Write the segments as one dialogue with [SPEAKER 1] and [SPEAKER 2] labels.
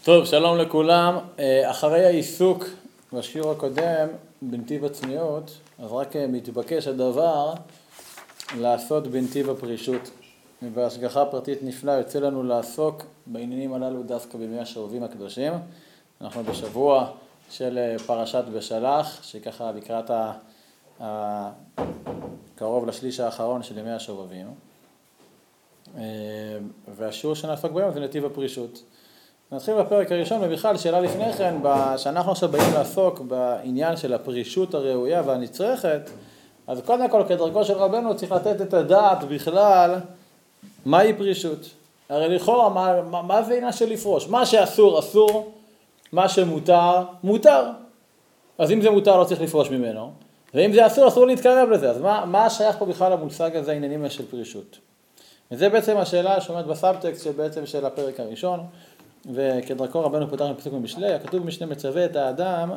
[SPEAKER 1] טוב, שלום לכולם. אחרי העיסוק בשיעור הקודם בנתיב הצניעות, אז רק מתבקש הדבר לעשות בנתיב הפרישות. ובהשגחה פרטית נפלא יוצא לנו לעסוק בעניינים הללו דווקא בימי השרובים הקדושים. אנחנו בשבוע של פרשת בשלח, שככה לקראת קרוב לשליש האחרון של ימי השובבים. והשיעור שנעסוק בהם זה נתיב הפרישות. נתחיל בפרק הראשון, ובכלל שאלה לפני כן, שאנחנו עכשיו באים לעסוק בעניין של הפרישות הראויה והנצרכת, אז קודם כל כדרכו של רבנו צריך לתת את הדעת בכלל מהי פרישות. הרי לכאורה מה זה עניין של לפרוש? מה שאסור אסור, מה שמותר מותר. אז אם זה מותר לא צריך לפרוש ממנו, ואם זה אסור אסור להתקרב לזה. אז מה שייך פה בכלל למושג הזה, העניינים של פרישות? וזה בעצם השאלה שעומדת בסאבטקסט שבעצם של הפרק הראשון. וכדרכו רבנו פותח בפסוק במשלי, הכתוב במשנה מצווה את האדם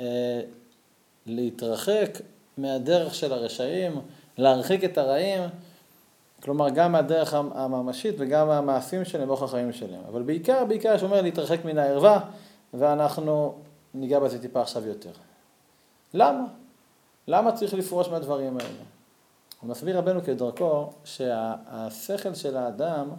[SPEAKER 1] להתרחק מהדרך של הרשעים, להרחיק את הרעים, כלומר גם מהדרך הממשית וגם מהמעשים שלהם ואורח החיים שלהם. אבל בעיקר יש אומר להתרחק מן הערווה, ואנחנו ניגע בזה טיפה עכשיו יותר. למה? למה צריך לפרוש מהדברים האלה? הוא מסביר רבנו כדרכו שהשכל של האדם,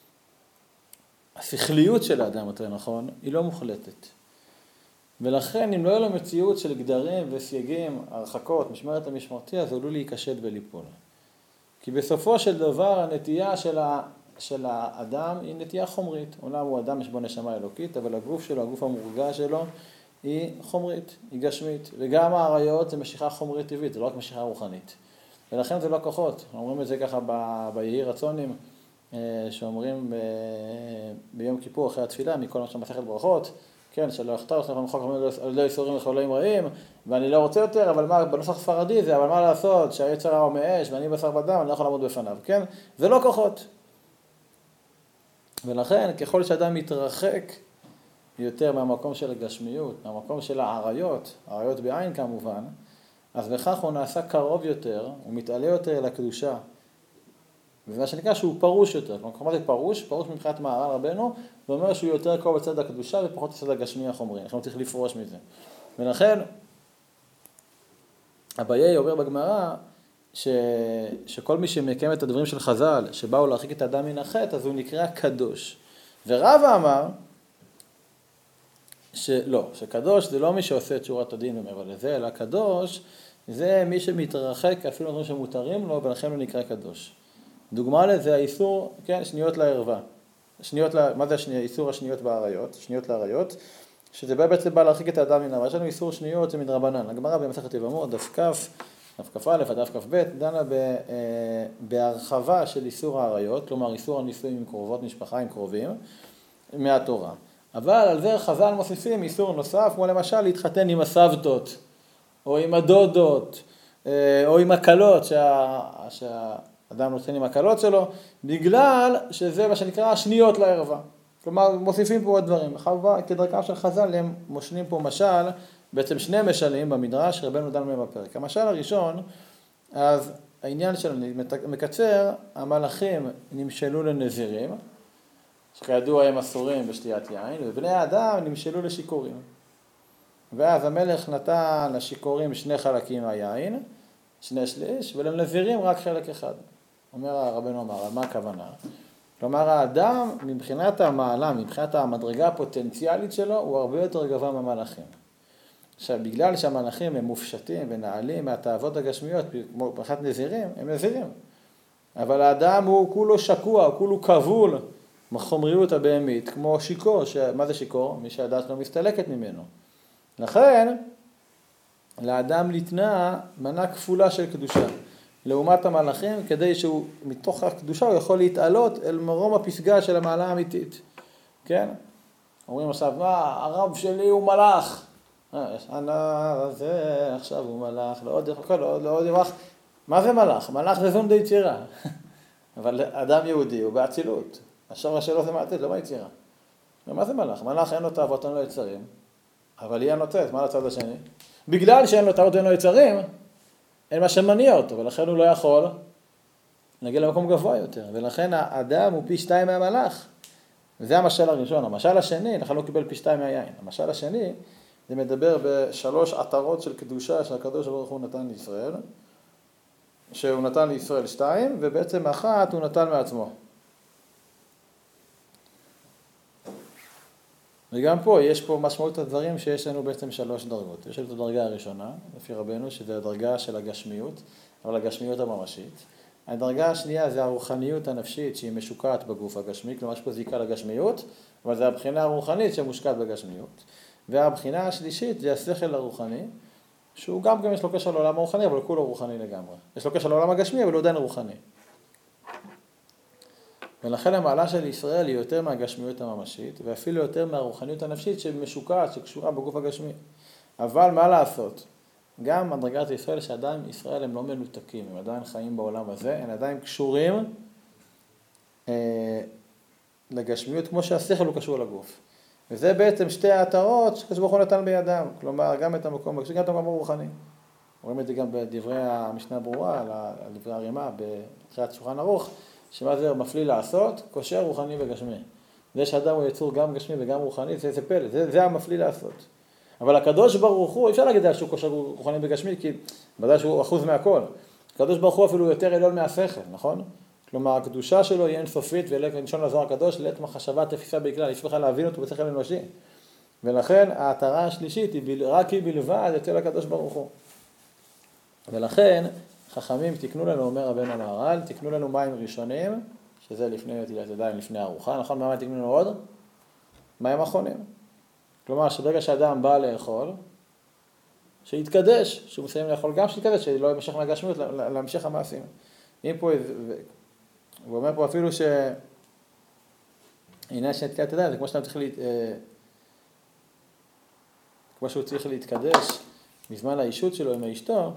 [SPEAKER 1] השכליות של האדם, יותר נכון, היא לא מוחלטת. ולכן, אם לא יהיה לו מציאות של גדרים וסייגים, הרחקות, משמרת המשמרתי, אז עלול להיכשל וליפול. כי בסופו של דבר, הנטייה של האדם היא נטייה חומרית. אומנם הוא אדם, יש בו נשמה אלוקית, אבל הגוף שלו, הגוף המורגש שלו, היא חומרית, היא גשמית. וגם העריות זה משיכה חומרית טבעית, זה לא רק משיכה רוחנית. ולכן זה לא כוחות. אומרים את זה ככה ביהי רצונים, שאומרים ביום כיפור אחרי התפילה, מכל מה שמסכת ברכות, כן, שלא יחתר, שאנחנו מחוק על ידי איסורים וחולאים רעים, ואני לא רוצה יותר, אבל מה, בנוסח ספרדי זה, אבל מה לעשות, שהיצר רע הוא מאש, ואני בשר בדם, אני לא יכול לעמוד בפניו, כן? זה לא כוחות. ולכן, ככל שאדם מתרחק יותר מהמקום של הגשמיות, מהמקום של העריות, העריות בעין כמובן, אז בכך הוא נעשה קרוב יותר, הוא מתעלה יותר לקדושה, ומה שנקרא שהוא פרוש יותר. כלומר, זה פרוש מבחינת מהר"ל רבנו, זה אומר שהוא יותר קרוב בצד הקדושה ופחות בצד הגשמי החומרי. אנחנו צריך לפרוש מזה. ולכן, אביי אומר בגמרא, שכל מי שמקיים את הדברים של חז"ל, שבאו להרחיק את האדם מן החטא, אז הוא נקרא קדוש. ורבא אמר, שקדוש זה לא מי שעושה את שורת הדין ומעבר לזה, אלא קדוש זה מי שמתרחק אפילו דברים שמותרים לו, ולכן הוא נקרא קדוש. דוגמה לזה האיסור, כן, שניות לערווה. מה זה איסור השניות בעריות? שניות לעריות, שזה בעצם בא להרחיק את האדם מן הערווה. יש לנו איסור שניות, זה מדרבנן. הגמרא במסכת יבמות, דף כ' א' עד דף כ"ב, דנה בהרחבה של איסור העריות, כלומר איסור הנישואים עם קרובות משפחה, עם קרובים, מהתורה. אבל על זה חז"ל מוסיפים איסור נוסף, כמו למשל להתחתן עם הסבתות, או עם הדודות, או עם הקלות שהאדם נותן עם הקלות שלו, בגלל שזה מה שנקרא שניות לערווה. כלומר, מוסיפים פה עוד דברים. כדרכם של חז"ל הם מושנים פה משל, בעצם שני משלים במדרש, רבנו דן מהם בפרק. המשל הראשון, אז העניין שלנו מקצר, המלאכים נמשלו לנזירים, שכידוע הם אסורים בשתיית יין, ובני האדם נמשלו לשיכורים. ואז המלך נתן לשיכורים שני חלקים מהיין, 2/3, ולנזירים רק חלק אחד. אומר רבנו אמר, מה הכוונה? כלומר, האדם מבחינת המעלה, מבחינת המדרגה הפוטנציאלית שלו, הוא הרבה יותר גבוה מהמלאכים. עכשיו, בגלל שהמלאכים הם מופשטים ונעלים מהתאוות הגשמיות, כמו מבחינת נזירים, הם נזירים. אבל האדם הוא כולו שקוע, הוא כולו כבול, מחומריות הבהמית, כמו שיקור, מה זה שיקור? מי שהדעת לא מסתלקת ממנו. לכן, לאדם ניתנה מנה כפולה של קדושה, לעומת המלאכים, כדי שהוא מתוך הקדושה הוא יכול להתעלות אל מרום הפסגה של המעלה האמיתית. כן? אומרים עכשיו, מה, הרב שלי הוא מלאך. זה עכשיו הוא מלאך, לא עוד ירח. מה זה מלאך? מלאך זה זון דיצירה. אבל אדם יהודי הוא באצילות. השורש שלו זה מעתיד, לא ביצירה. ומה זה מלאך? מלאך אין לו תאוות, אין לו יצרים, אבל היא הנוצאת, מה לצד השני? בגלל שאין לו תאוות, אין לו יצרים, אין מה שמניע אותו, ולכן הוא לא יכול להגיע למקום גבוה יותר. ולכן האדם הוא פי 2 מהמלאך. וזה המשל הראשון. המשל השני, אנחנו לא קיבל פי 2 מהיין. המשל השני, זה מדבר בשלוש עטרות של קדושה שהקדוש ברוך הוא נתן לישראל, שהוא נתן לישראל 2, ובעצם אחת הוא נתן מעצמו. וגם פה, יש פה משמעות הדברים שיש לנו בעצם 3 דרגות. יש לנו את הדרגה הראשונה, לפי רבנו, שזה הדרגה של הגשמיות, אבל הגשמיות הממשית. הדרגה השנייה זה הרוחניות הנפשית שהיא משוקעת בגוף הגשמי, כלומר יש פה זיקה לגשמיות, אבל זה הבחינה הרוחנית שמושקעת בגשמיות. והבחינה השלישית זה השכל הרוחני, שהוא גם יש לו קשר לעולם הרוחני, אבל כולו רוחני לגמרי. יש לו קשר לעולם הגשמי, אבל הוא עדיין רוחני. ולכן המעלה של ישראל היא יותר מהגשמיות הממשית, ואפילו יותר מהרוחניות הנפשית שמשוקעת, שקשורה בגוף הגשמי. אבל מה לעשות? גם מדרגת ישראל, שעדיין ישראל הם לא מנותקים, הם עדיין חיים בעולם הזה, הם עדיין קשורים לגשמיות, כמו שהשכל הוא קשור לגוף. וזה בעצם 2 העטרות שקדוש ברוך הוא נתן בידם, כלומר גם את המקום הגשמי, גם את המקום הרוחני. רואים את זה גם בדברי המשנה הברורה, על דברי הרימה, בתחילת שולחן ערוך, שמה זה מפליא לעשות? קושר רוחני וגשמי. זה שאדם הוא יצור גם גשמי וגם רוחני, זה פלא, זה המפליא לעשות. אבל הקדוש ברוך הוא, אפשר להגיד שהוא קושר רוחני וגשמי, כי ודאי שהוא אחוז מהכל. הקדוש ברוך הוא אפילו יותר עליון מהשכל, נכון? כלומר, הקדושה שלו היא אינסופית, ולשון לזוהר הקדוש, לעת מחשבה תפיסה בכלל, יש בכלל להבין אותו בשכל אנושי. ולכן העטרה השלישית היא רק היא בלבד אצל הקדוש ברוך הוא. ולכן חכמים תקנו לנו, אומר רבנו המהר"ל, תקנו לנו מים ראשונים, שזה לפני נטילת ידיים, לפני הארוחה, נכון? מה תקנו לנו עוד? מים אחרונים. כלומר, שברגע שאדם בא לאכול, שיתקדש, שהוא מסיים לאכול גם שיתקדש, שלא ימשך מהגשמיות, להמשך המעשים. אם פה, הוא אומר פה אפילו עניין של נטילת ידיים, זה כמו שאתה צריך כמו שהוא צריך להתקדש בזמן האישות שלו עם אשתו,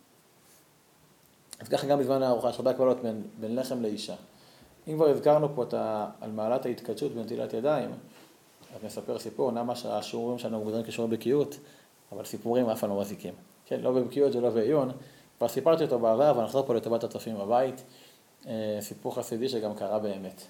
[SPEAKER 1] אז ככה גם בזמן הארוחה, יש הרבה הקבלות בין לחם לאישה. אם כבר הזכרנו פה על מעלת ההתקדשות בנטילת ידיים, אז נספר סיפור, נמה שהשיעורים שלנו מוגדרים כשיעורי בקיאות, אבל סיפורים אף פעם לא מזיקים. כן, לא בבקיאות ולא בעיון, כבר סיפרתי אותו בעבר, ונחזור פה לטובת הצופים בבית, סיפור חסידי שגם קרה באמת.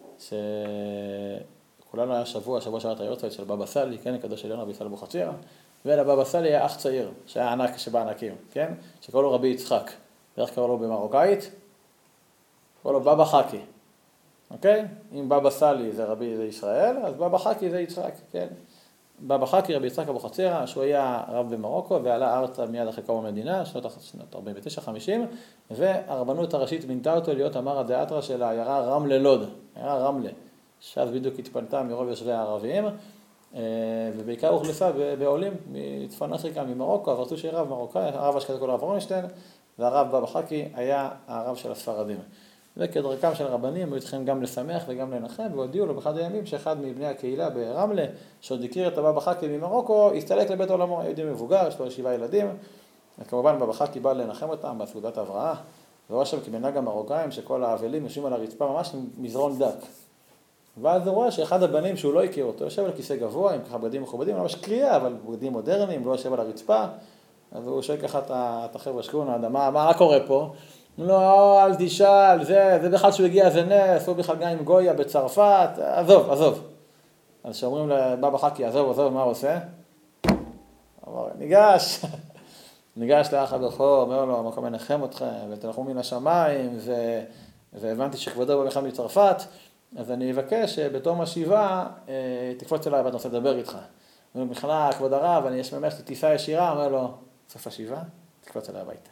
[SPEAKER 1] שכולנו היה שבוע שערת היורצייט של בבא סאלי, כן, הקדוש עליון רבי ישראל אבוחצירא, ולבבא סאלי היה אח צעיר, שהיה ענק שבענקים, כן, שקראו לו רבי יצחק. ואיך קראו לו במרוקאית? קראו לו בבא חכי. אוקיי? אם בבא סאלי זה רבי זה ישראל, אז בבא חכי זה יצחק, כן? בבא חכי, רבי יצחק אבוחצירא, שהוא היה רב במרוקו, ועלה ארצה מיד אחרי קום המדינה, שנות 49-50, והרבנות הראשית מינתה אותו להיות המרא דאתרא של העיירה רמלה לוד, העיירה רמלה, שאז בדיוק התפנתה מרוב יושבי הערבים, ובעיקר הוחלפה בעולים מצפון אפריקה, ממרוקו, אז רצו שיהיה רב מרוקאי, הרב אשכנזי קראו לו אברונשטיין, והרב בבא חכי היה הרב של הספרדים. וכדרכם של רבנים, היו צריכים גם לשמח וגם לנחם, והודיעו לו באחד הימים שאחד מבני הקהילה ברמלה, שעוד הכיר את הבבא חכי ממרוקו, הסתלק לבית עולמו, יהודי מבוגר, יש לו 7 ילדים, וכמובן בבא חכי בא לנחם אותם בסעודת הבראה, ורואה שם כמנהג המרוקאים שכל האבלים יושבים על הרצפה ממש עם מזרון דק. ואז הוא רואה שאחד הבנים שהוא לא הכיר אותו, יושב על כיסא גבוה עם ככה בגדים מכובדים, ממש קריאה, אבל בגדים מודרניים, לא יושב על הרצפה, אז הוא שואל ככה את החבר'ה שכונה, מה קורה פה? לא, אל תשאל, זה בכלל שהוא הגיע איזה נס, הוא בכלל גם עם גויה בצרפת, עזוב. אז שאומרים לבבא חכי, עזוב, מה הוא עושה? אמר, ניגש לאח הבכור, אומר לו, המקום מנחם אתכם, ותלכו מן השמיים, והבנתי שכבודו בכלל מצרפת, אז אני אבקש שבתום השבעה תקפוץ אליי ואתה רוצה לדבר איתך. הוא אומר, בכלל, כבוד הרב, אני יש ממש טיסה ישירה, אומר לו, סוף השבעה, תקפוץ אליי הביתה.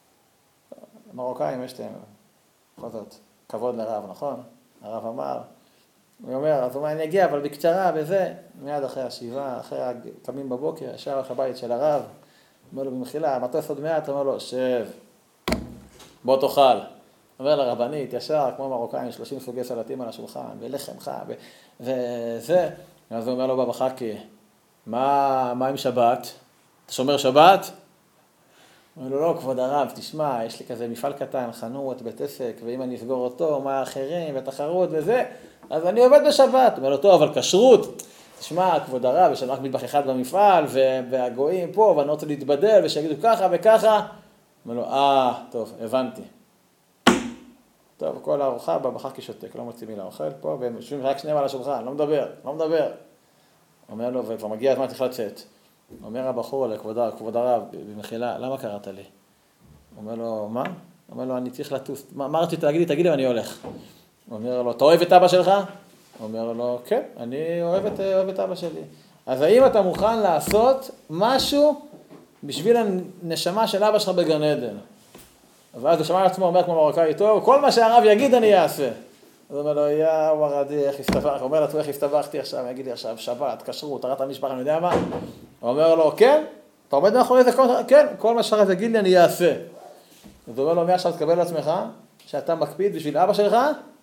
[SPEAKER 1] מרוקאים יש להם, בכל זאת, כבוד לרב, נכון? הרב אמר, הוא אומר, אז הוא אומר, אני אגיע, אבל בקצרה, וזה, מיד אחרי השבעה, אחרי קמים בבוקר, ישר הולך לבית של הרב, אומר לו, במחילה, מטוס עוד מעט, אומר לו, שב, בוא תאכל. אומר לרבנית, ישר, כמו מרוקאים, 30 סוגי סלטים על השולחן, ולחם חם, וזה, אז הוא אומר לו, בבא חכי, מה עם שבת? אתה שומר שבת? אומר לו, לא, כבוד הרב, תשמע, יש לי כזה מפעל קטן, חנות, בית עסק, ואם אני אסגור אותו, מה האחרים, ותחרות וזה, אז אני עובד בשבת. אומר לו, טוב, אבל כשרות, תשמע, כבוד הרב, יש לנו רק מטבח אחד במפעל, והגויים פה, ואני רוצה להתבדל, ושיגידו ככה וככה. אומר לו, טוב, הבנתי. טוב, כל הארוחה בבא חכי שותק, לא מוציא מילה, אוכל פה, והם יושבים רק שניהם על השולחן, לא מדבר. אומר לו, וכבר מגיע הזמן צריך לצאת. אומר הבחור לכבוד הרב, במחילה, למה קראת לי? אומר לו, מה? אומר לו, אני צריך לטוס. מה רצית להגיד לי? תגיד לי, אני הולך. אומר לו, אתה אוהב את אבא שלך? אומר לו, כן, אני אוהב את אבא שלי. אז האם אתה מוכן לעשות משהו בשביל הנשמה של אבא שלך בגן עדן? ואז הוא שמע לעצמו, אומר כמו מרוקאי, טוב, כל מה שהרב יגיד אני אעשה. אז הוא אומר לו, יא ורדי, איך הסתבך? הוא אומר לעצמו, איך הסתבכתי עכשיו? יגיד לי עכשיו, שבת, כשרות, טהרת המשפחה, אני יודע מה? הוא אומר לו, כן, אתה עומד מאחורי זה? כן, כל מה שהרב יגיד לי אני אעשה. אז הוא אומר לו, מעכשיו תקבל לעצמך, שאתה מקפיד בשביל אבא שלך,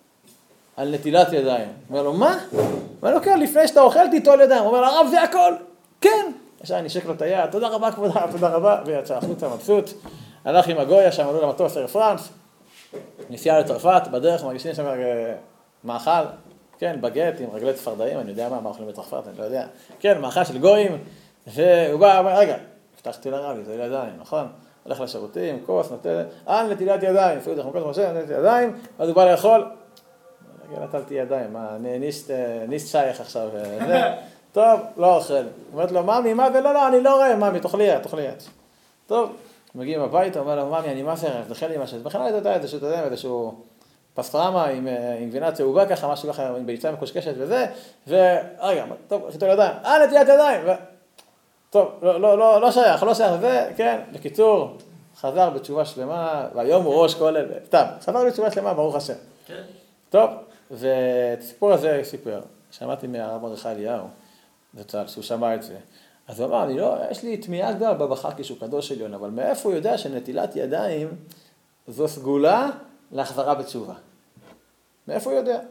[SPEAKER 1] על נטילת ידיים. הוא אומר לו, מה? הוא אומר לו, כן, לפני שאתה אוכל תיטול ידיים. הוא אומר לו, הרב זה הכל, כן. עכשיו נשק לו את היד, תודה רבה כבוד הרב, תודה רבה, ויצא החוצה מבסוט. הלך עם הגויה, שם עלו למטוס אר פרנס, נסיעה לצרפת, בדרך מרגישים שם מאכל, כן, בגט עם רגלי צפרדעים, אני יודע מה אוכלים בצרפת, אני לא יודע. כן, מאכל של גויים, והוא בא, אומר, רגע, הבטחתי לרבי, זה ידיים, נכון? הולך לשירותים, כוס, נוטל, נטילת ידיים, אפילו דרך מקום משה, נטילת ידיים, אז הוא בא לאכול, רגע, נטלתי ידיים, מה, ניסט שייך עכשיו, טוב, לא אוכל. אומרת לו, ממי, מה זה? לא, אני לא רואה, ממי, תאכלי את. טוב, מגיעים הביתה, אומר לו, ממי, אני מה זה, דחל לי משהו, בכלל אתה יודע, איזשהו פסטרמה עם גבינה צהובה ככה, משהו ככה, עם ביצה מקושקשת וזה, ורגע, טוב, חיתו ידיים, נטילת ידיים, טוב, לא שייך, זה, כן, בקיצור, חזר בתשובה שלמה, והיום הוא ראש כולל, סתם, חזר בתשובה שלמה, ברוך השם. כן. טוב, ואת הסיפור הזה סיפר, שמעתי מהרב מרדכי אליהו, שהוא שמע את זה. אז הוא אמר, יש לי תמיהה גדולה בבא חכי שהוא קדוש עליון, אבל מאיפה הוא יודע שנטילת ידיים זו סגולה להחזרה בתשובה? מאיפה הוא יודע?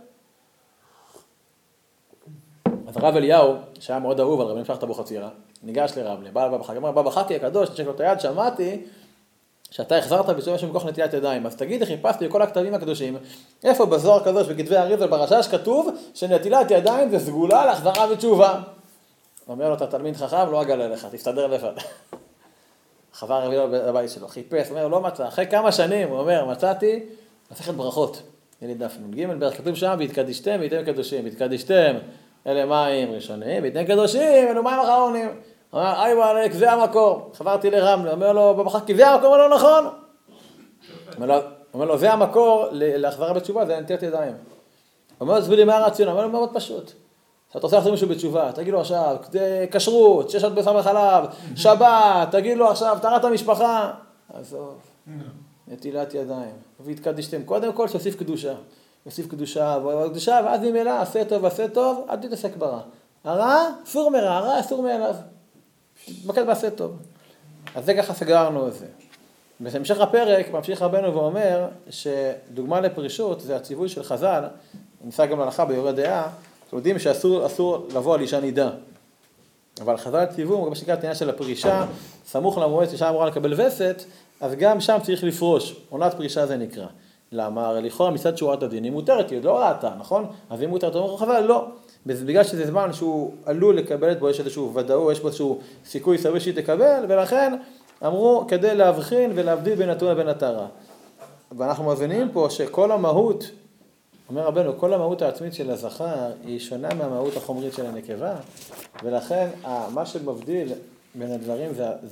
[SPEAKER 1] אז הרב אליהו, שהיה מאוד אהוב על רבי משפחת אבוחצירא, ניגש לרב, לבעל בבא חכי, אמר, בבא חכי הקדוש, נשק לו את היד, שמעתי שאתה החזרת בתשובה שמכוח נטילת ידיים, אז תגיד, חיפשתי בכל הכתבים הקדושים, איפה בזוהר הקדוש בכתבי האריז"ל ברש"ש כתוב שנטילת ידיים זה סגולה להחזרה בתשובה. אומר לו, אתה תלמיד חכם, לא אגלה לך, תסתדר לבד. חבר רבי לבית שלו, חיפש, אומר, לא מצא, אחרי כמה שנים, הוא אומר, מצאתי, מסכת ברכות, יליד דף נ"ג, בערך כתוב שם, והתקדישתם, והייתם קדושים, התקדישתם, אלה מים ראשונים, והייתם קדושים, אלו מים אחרונים. הוא אומר, איי וואלק, זה המקור. חברתי לרמלה, אומר לו, בבא חכי, זה המקור לא נכון. אומר לו, זה המקור להחזרה בתשובה, זה נטילת ידיים. הוא אומר, תסביר לי מה הרציונל, אומר לו, מאוד פשוט. אתה רוצה להחזיר מישהו בתשובה, תגיד לו עכשיו, כשרות, 6 בשר וחלב, שבת, תגיד לו עכשיו, טהרת המשפחה. עזוב, נטילת ידיים. והתקדישתם, קודם כל שיוסיף קדושה. יוסיף קדושה, ואז ממילא, עשה טוב, אל תתעסק ברע. הרע, אסור מרע, הרע אסור מאליו. תתמקד בעשה טוב. אז זה ככה סגרנו את זה. בהמשך הפרק, ממשיך רבנו ואומר, שדוגמה לפרישות, זה הציווי של חז"ל, נמצא גם להלכה ביורה דעה, יודעים שאסור לבוא על אישה נידה. אבל חז"ל ציוו, גם בשנקרא העניין של הפרישה, סמוך למועד שאישה אמורה לקבל וסת, אז גם שם צריך לפרוש. עונת פרישה זה נקרא. למה? הרי לכאורה מצד שורת הדין היא מותרת, היא עוד לא ראתה, נכון? אז היא מותרת, אומר חז"ל, לא. בגלל שזה זמן שהוא עלול לקבל בו, יש איזשהו ודאות, יש בו איזשהו סיכוי סביר שהיא תקבל, ולכן אמרו כדי להבחין ולהבדיל בין נתון לבין הטהרה. ואנחנו מבינים פה שכל המהות, אומר רבנו, כל המהות העצמית של הזכר היא שונה מהמהות החומרית של הנקבה, ולכן מה שמבדיל בין הדברים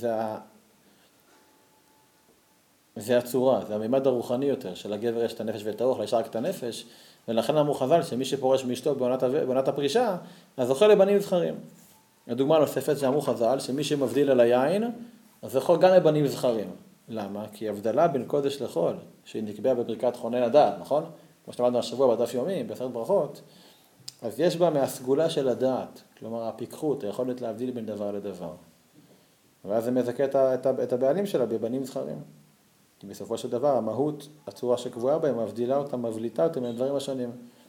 [SPEAKER 1] זה הצורה, זה הממד הרוחני יותר, שלגבר יש את הנפש ואת הרוח, לאישה רק את הנפש, ולכן אמרו חז"ל שמי שפורש מאשתו בעונת הפרישה, אז זוכה לבנים זכרים. הדוגמה הנוספת שאמרו חז"ל, שמי שמבדיל על היין, אז זוכה גם לבנים זכרים. למה? כי הבדלה בין קודש לחול, שהיא נקבעה בברכת חונן הדעת, נכון? כמו שלמדנו השבוע בדף יומי, בעשרת ברכות, אז יש בה מהסגולה של הדעת, כלומר הפיקחות, היכולת להבדיל בין דבר לדבר. ואז זה מזכה את הבעלים שלה בבנים זכרים. כי בסופו של דבר, המהות, הצורה שקבועה בהם, מבדילה אותם, מבליטה אותם מהדברים השונים.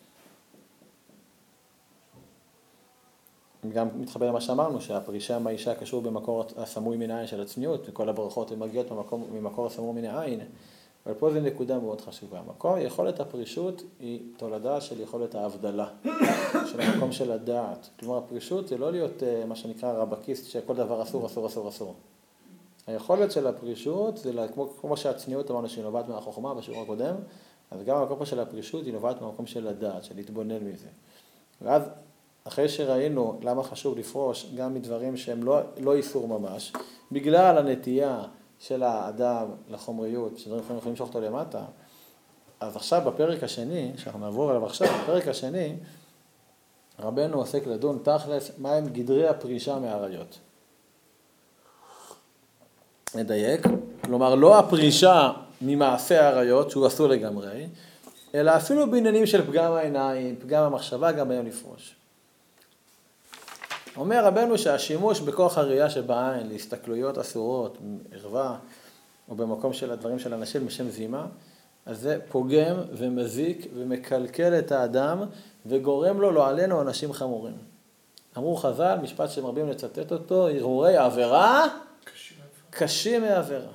[SPEAKER 1] גם מתחבר למה שאמרנו, שהפרישה מהאישה קשור במקור הסמוי מן העין של הצניעות, וכל הברכות הן מגיעות ממקור הסמוי מן העין. אבל פה זו נקודה מאוד חשובה. יכולת הפרישות היא תולדה של יכולת ההבדלה, של המקום של הדעת. כלומר, הפרישות זה לא להיות מה שנקרא רבקיסט, שכל דבר אסור, אסור, אסור, אסור. היכולת של הפרישות זה כמו שהצניעות אמרנו שהיא נובעת מהחוכמה בשיעור הקודם, אז גם המקום פה של הפרישות היא נובעת מהמקום של לדעת, של להתבונן מזה. ואז אחרי שראינו למה חשוב לפרוש גם מדברים שהם לא איסור ממש, בגלל הנטייה של האדם לחומריות, שדברים יכולים למשוך אותו למטה, אז עכשיו בפרק השני, שאנחנו נעבור עליו עכשיו, בפרק השני, רבנו עוסק לדון תכלס, מהם גדרי הפרישה מהעריות. נדייק, כלומר לא הפרישה ממעשה העריות, שהוא אסור לגמרי, אלא אפילו בעניינים של פגם העיניים, פגם המחשבה, גם בהם לפרוש. אומר רבנו שהשימוש בכוח הראייה שבעין, להסתכלויות אסורות, ערווה, או במקום של הדברים של אנשים בשם זימה, אז זה פוגם ומזיק ומקלקל את האדם, וגורם לו, לא עלינו, אנשים חמורים. אמרו חז"ל, משפט שמרבים לצטט אותו, הרהורי עבירה, קשים מעבירה.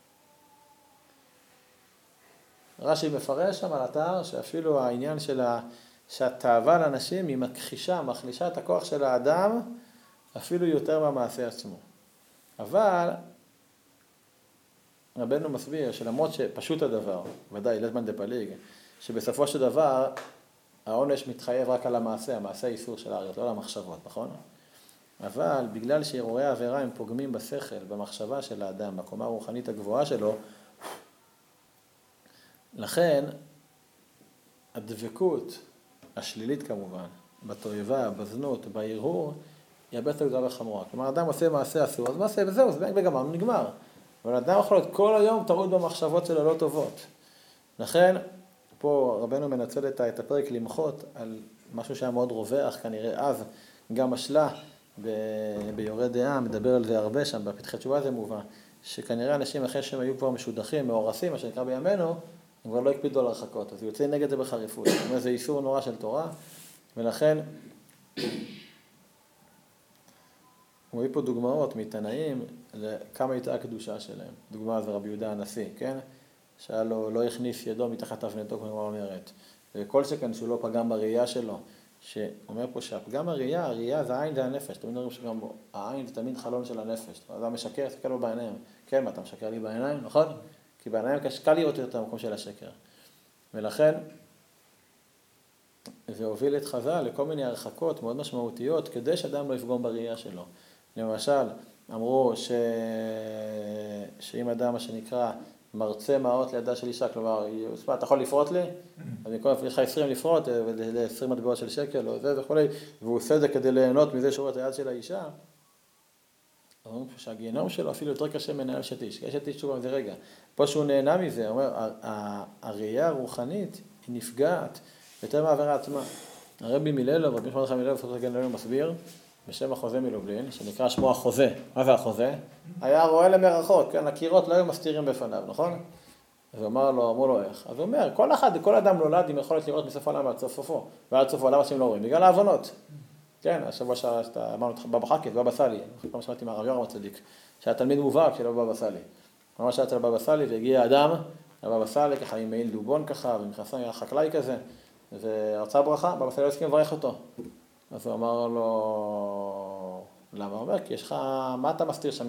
[SPEAKER 1] רש"י מפרש שם על אתר שאפילו העניין של שהתאווה לאנשים היא מכחישה, מחלישה את הכוח של האדם אפילו יותר מהמעשה עצמו. אבל רבנו מסביר שלמרות שפשוט הדבר, ודאי לזמן דפליג, שבסופו של דבר העונש מתחייב רק על המעשה האיסור של העריות, לא על המחשבות, נכון? אבל בגלל שהרהורי העבירה הם פוגמים בשכל, במחשבה של האדם, בקומה הרוחנית הגבוהה שלו, לכן הדבקות השלילית כמובן, בתועבה, בזנות, בהרהור, היא הרבה יותר גדולה וחמורה. כלומר, אדם עושה מעשה אסור, אז מעשה וזהו, זה בגמרנו נגמר. אבל אדם יכול להיות כל היום טרוד במחשבות שלו לא טובות. לכן, פה רבנו מנצל את הפרק למחות על משהו שהיה מאוד רווח, כנראה אז גם משלה ביורד דעה, מדבר על זה הרבה שם, בפתחי תשובה זה מובא, שכנראה אנשים אחרי שהם היו כבר משודכים, מאורסים, מה שנקרא בימינו, הם כבר לא הקפידו על הרחקות, אז הוא יוצא נגד זה בחריפות. זאת אומרת, זה איסור נורא של תורה, ולכן הוא מביא פה דוגמאות מתנאים לכמה הייתה הקדושה שלהם. דוגמה זה רבי יהודה הנשיא, כן? שהיה לו, לא הכניס ידו מתחת אבנתו, כמו אומרת. וכל שכן שהוא לא פגם בראייה שלו, שאומר פה שהפגם הראייה זה העין, זה הנפש. תמיד אומרים שגם העין זה תמיד חלון של הנפש. אדם משקר, תסתכל לו בעיניים. כן, מה, אתה משקר לי בעיניים, נכון? כי בעיניים קל לראות את המקום של השקר. ולכן, זה הוביל את חז"ל לכל מיני הרחקות מאוד משמעותיות, כדי שאדם לא יפגום בראייה שלו. למשל, אמרו שאם אדם, מה שנקרא, מרצה מעות לידה של אישה, כלומר, אתה יכול לפרוט לי? אז במקום יש לך 20 לפרוט, ל-20 מטבעות של שקל, או זה וכו', והוא עושה זה כדי ליהנות מזה שהוא רואה את היד של האישה, אז אומרים שהגיהנום שלו אפילו יותר קשה מנהל שתיש, כי יש שתיש שהוא זה רגע. פה שהוא נהנה מזה, אומר, הראייה הרוחנית היא נפגעת יותר מהעבירה עצמה. הרבי מיללוב, רבי שמעון מיללוב, סופר גנלנו מסביר, בשם החוזה מלובלין, שנקרא שמו החוזה. מה זה החוזה? היה רואה למרחוק, כן, הקירות לא היו מסתירים בפניו, נכון? אז אמרו לו איך? אז הוא אומר, כל אדם נולד עם יכולת לראות מסוף העולם ועד סוף סופו, ועד סופו, למה שהם לא רואים? בגלל ההבנות. כן, השבוע שאתה אמרנו אותך בבא חכי, בבא סאלי, פעם שמעתי מהרב יורם הצדיק, שהיה תלמיד מובהק של בבא סאלי. ממש היה אצל בבא סאלי והגיע אדם, לבבא סאלי ככה עם מעיל דובון ככה, ומכנסיים היה חקלאי כזה, ורצה ברכה, בבא סאלי לא הסכים לברך אותו. אז הוא אמר לו, למה? הוא אומר, כי יש לך, מה אתה מסתיר שם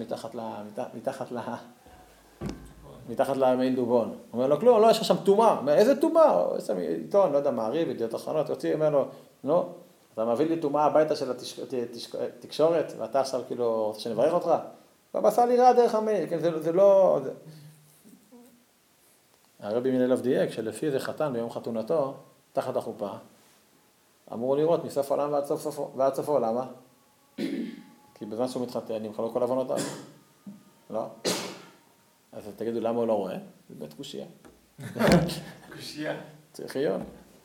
[SPEAKER 1] מתחת למעיל דובון? הוא אומר לו, כלום, לא, יש לך שם תומה. איזה תומה? יש שם עיתון, לא יודע, מעריב, ידיעות אחרונות, יוציא, אומר לו, לא, אתה מביא לי תומה הביתה של התקשורת, ואתה עכשיו כאילו רוצה שנברך אותך? בבא סאלי ראה דרך המעיל, כן, זה לא... הרבי מיללוב דייק, שלפי זה חתן ביום חתונתו, תחת החופה, אמור לראות מסוף העולם ועד סופו, למה? כי בזמן שהוא מתחתן, נמחלו כל הבנותיו. לא? אז תגידו, למה הוא לא רואה? זה בית קושייה.
[SPEAKER 2] קושייה.
[SPEAKER 1] צריך עיון.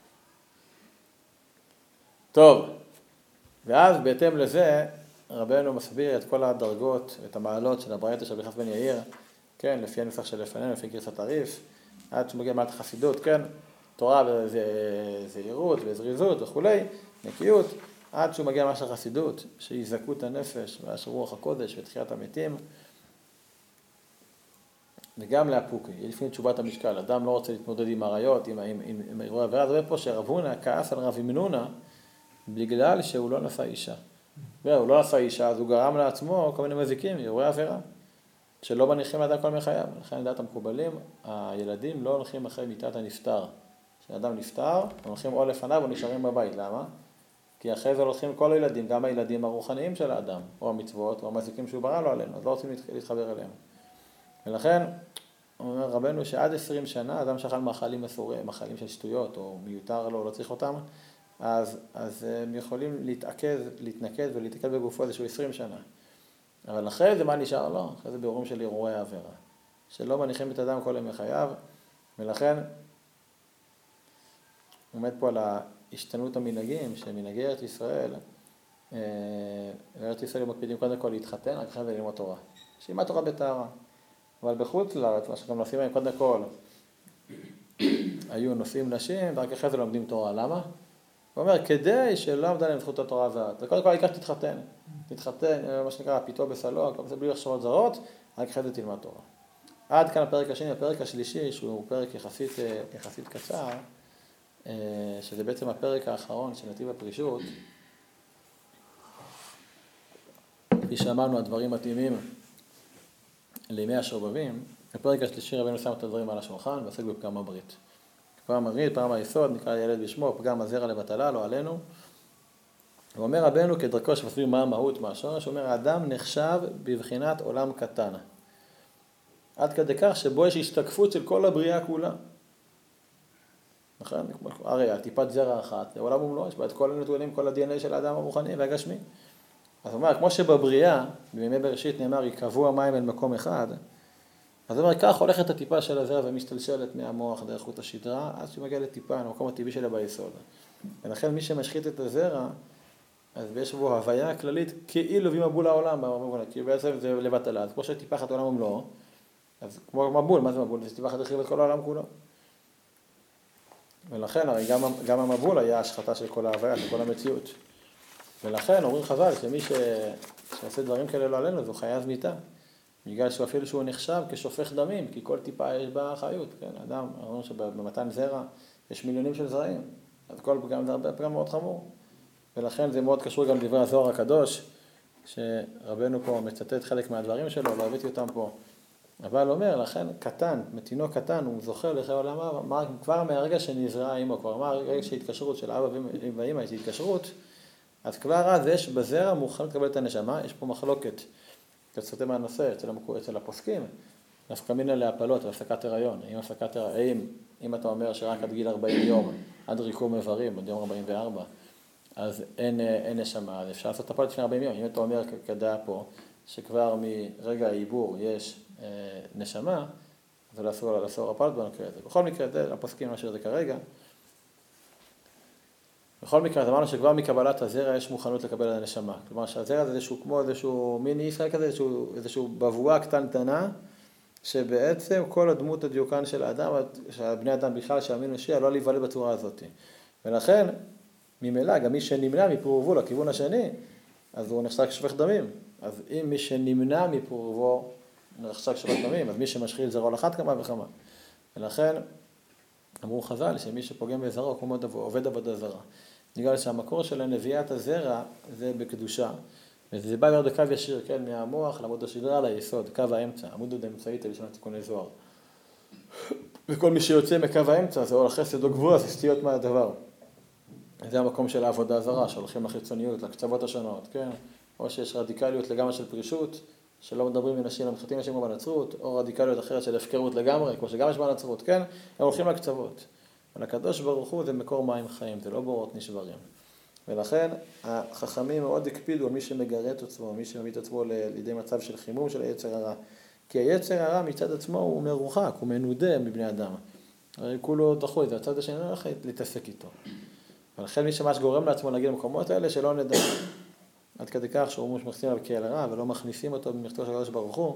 [SPEAKER 1] טוב, ואז בהתאם לזה, רבנו מסביר את כל הדרגות, את המעלות של הברייתא של רבי יחס בן יאיר, כן, לפי הנוסח שלפנינו, לפי גרסת הריף, עד שמגיע מעלת החסידות, כן, תורה וזהירות וזריזות וכולי, נקיות, עד שהוא מגיע ממש לחסידות, שהיא זכות הנפש, ואשר רוח הקודש ותחיית המתים, וגם לאפוקי, לפני תשובת המשקל, אדם לא רוצה להתמודד עם עריות, עם אירועי עבירה, זה פה שרב הונא כעס על רב ימנונה, בגלל שהוא לא נשא אישה. והוא לא נשא אישה, אז הוא גרם לעצמו כל מיני מזיקים, אירועי עבירה, שלא מניחים לאדם כל מיני חייו. לכן לדעת המקובלים, הילדים לא הולכים אחרי מיתת הנפטר, כשאדם נפטר, הם הולכים או לפניו או נשארים בבית. למה? כי אחרי זה הולכים כל הילדים, גם הילדים הרוחניים של האדם, או המצוות, או המזיקים שהוא ברא לו עלינו, אז לא רוצים להתחבר אליהם. ולכן, אומר רבנו שעד 20 שנה, אדם שאכל מאכלים אסורים, מאכלים של שטויות, או מיותר לו, לא צריך אותם, אז הם יכולים להתנקד ולהתנקד בגופו איזשהו 20 שנה. אבל אחרי זה מה נשאר לו? אחרי זה בירורים של אירועי העבירה. שלא מניחים את אדם כל ימי חייו, ולכן עומד פה על ההשתנות המנהגים, שמנהגי ארץ ישראל, ארץ ישראל מקפידים קודם כל להתחתן, רק אחרי זה ללמוד תורה. שילמד תורה בטהרה. אבל בחוץ לארץ, מה שגם נושאים להם קודם כל, היו נושאים נשים, ורק אחרי זה לומדים תורה. למה? הוא אומר, כדי שלא עמדה להם זכות התורה הזאת. קודם כל, העיקר שתתחתן. תתחתן, מה שנקרא, פיתו בסלו, זה בלי הכשרות זרות, רק אחרי זה תלמד תורה. עד כאן הפרק השני, הפרק השלישי, שהוא פרק יחסית קצר, שזה בעצם הפרק האחרון של נתיב הפרישות. כפי שאמרנו, הדברים מתאימים לימי השובבים. בפרק השלישי רבנו שם את הדברים על השולחן ועסק בפגם הברית. פגם הברית, פגם היסוד, נקרא ילד בשמו, פגם הזרע לבטלה, לא עלינו. הוא אומר רבנו כדרכו שמסביר מה המהות, מה השורש, הוא אומר, האדם נחשב בבחינת עולם קטן. עד כדי כך שבו יש השתקפות של כל הבריאה כולה. נכון? הרי טיפת זרע אחת, זה עולם ומלואו, יש בה את כל הנתונים, כל ה-DNA של האדם הרוחני והגשמי. אז הוא אומר, כמו שבבריאה, בימי בראשית נאמר, יקבעו המים אל מקום אחד, אז הוא אומר, כך הולכת הטיפה של הזרע ומשתלשלת מהמוח דרך חוט השדרה, עד שמגיע לטיפה, למקום הטבעי שלה ביסוד. ולכן מי שמשחית את הזרע, אז יש בו הוויה כללית כאילו מבול העולם, כי בעצם זה לבטלה. אז כמו שטיפה אחת עולם ומלואו, אז כמו מבול, מה זה מבול? זה טיפה אחת הרחיב את כל העולם כולו. ולכן הרי גם המבול היה השחתה של כל ההוויה, של כל המציאות. ולכן אומרים חז"ל שמי שעושה דברים כאלה לא עלינו, זו חייב מיתה. בגלל שהוא אפילו שהוא נחשב כשופך דמים, כי כל טיפה יש בה חיות. כן? אדם, אומרים שבמתן זרע יש מיליונים של זרעים. אז כל פגם זה הרבה פגם מאוד חמור. ולכן זה מאוד קשור גם לדברי הזוהר הקדוש, שרבנו פה מצטט חלק מהדברים שלו, לא הבאתי אותם פה. אבל הוא אומר, לכן קטן, תינוק קטן, הוא זוכר לחיי עולמיו, כבר מהרגע שנזרעה אימו, כבר מהרגע שהתקשרות של אבא ואמא, יש התקשרות, אז כבר אז יש בזרע מוכן לקבל את הנשמה, יש פה מחלוקת, אתה סוטה מהנושא, אצל הפוסקים, נפקא מינה להפלות, להפסקת הריון, אם אתה אומר שרק עד גיל 40 יום, עד ריקום איברים, עד יום 44, אז אין נשמה, אז אפשר לעשות הפלות לפני 40 יום, אם אתה אומר כדעה פה, שכבר מרגע העיבור יש נשמה, אז לאסור הפלות במקרה הזה. בכל מקרה, הפוסקים משאיר את זה כרגע. בכל מקרה, אמרנו שכבר מקבלת הזרע יש מוכנות לקבל את הנשמה. כלומר שהזרע זה כמו איזשהו מיני ישראל כזה, איזשהו בבואה קטנטנה, שבעצם כל הדמות הדיוקן של האדם, שהבני אדם בכלל, שהמין משיע, לא להיוולד בצורה הזאת. ולכן, ממילא, גם מי שנמנע מפורבו לכיוון השני, אז הוא נחשב כשופך דמים. אז אם מי שנמנע מפורבו נחשב כשופך דמים, אז מי שמשחיל זרעו על אחת כמה וכמה. ולכן, אמרו חז"ל שמי שפוגם בזרע הוא כמו עובד עבודה זרה. בגלל שהמקור של נביאת הזרע זה בקדושה. וזה בא מאוד בקו ישיר, כן, מהמוח לעמוד השדרה ליסוד, קו האמצע, עמוד האמצעית לשון תיקוני זוהר. וכל מי שיוצא מקו האמצע זה או לחסד או גבורה, זה סטיות מהדבר. זה המקום של העבודה הזרה, שהולכים לחיצוניות, לקצוות השונות, כן? או שיש רדיקליות לגמרי של פרישות, שלא מדברים מנשים למחתים נשים כמו בנצרות, או רדיקליות אחרת של הפקרות לגמרי, כמו שגם יש בנצרות, כן? הם הולכים לקצוות. אבל הקדוש ברוך הוא זה מקור מים חיים, זה לא בורות נשברים. ולכן החכמים מאוד הקפידו על מי שמגרה את עצמו, מי שמביא את עצמו לידי מצב של חימום של היצר הרע. כי היצר הרע מצד עצמו הוא מרוחק, הוא מנודה מבני אדם. הרי כולו דחוי, זה הצד השני לא הולך להתעסק איתו. ולכן מי שמש גורם לעצמו להגיע למקומות האלה שלא נדע. עד כדי כך שהוא מכניסים עליו כאל הרע ולא מכניסים אותו במכתו של הקדוש ברוך הוא.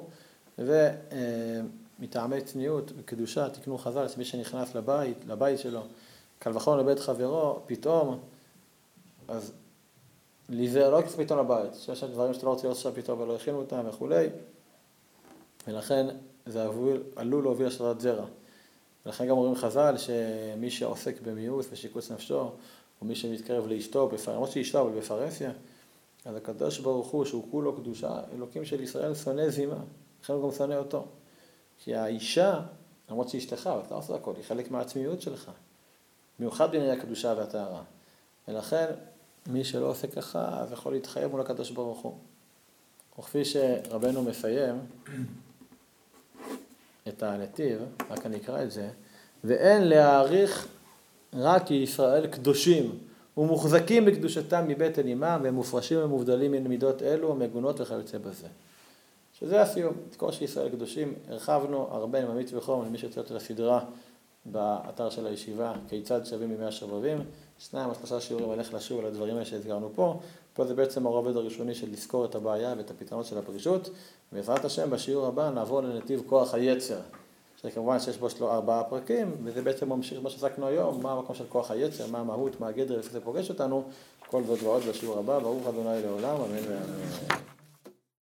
[SPEAKER 1] ומטעמי צניעות וקדושה תקנו חז"ל, שמי שנכנס לבית שלו, קל וחומר לבית חברו, פתאום, אז להיזהר, לא יקס פתאום לבית, שיש דברים שאתה לא רוצה לעשות פתאום ולא הכינו אותם וכו'. ולכן זה עלול להוביל לשתת זרע. ולכן גם אומרים חז"ל שמי שעוסק במיאוס ושיקוץ נפשו, או מי שמתקרב לאשתו, למרות שאשתו אבל בפרהסיה, אז הקדוש ברוך הוא שהוא כולו קדושה, אלוקים של ישראל שונא זימה, לכן הוא גם שונא אותו. כי האישה, למרות שאשתך, אבל אתה עושה הכל, היא חלק מהעצמיות שלך. מיוחד בענייני הקדושה והטהרה. ולכן, מי שלא עושה ככה, אז יכול להתחייב מול הקדוש ברוך הוא. וכפי שרבנו מסיים את הנתיב, רק אני אקרא את זה, ואין להעריך רק כי ישראל קדושים ומוחזקים בקדושתם מבטן אימם, והם מופרשים ומובדלים מן מידות אלו, המגונות וכיוצא בזה. שזה הסיום, תזכור שישראל קדושים, הרחבנו הרבה, אני ממליץ בחום, למי שרוצה את הסדרה באתר של הישיבה, כיצד שווים ימי השובבים, 2 או 3 שיעורים הולך לשוב על הדברים האלה שהזכרנו פה, פה זה בעצם הרובד הראשוני של לזכור את הבעיה ואת הפתרונות של הפרישות, בעזרת השם בשיעור הבא נעבור לנתיב כוח היצר, שכמובן שיש בו 4 פרקים, וזה בעצם ממשיך מה שעסקנו היום, מה המקום של כוח היצר, מה המהות, מה הגדר, איפה זה פוגש אותנו, כל זאת ועוד בשיעור הבא, ברוך ה' לעולם, אמן ואמן.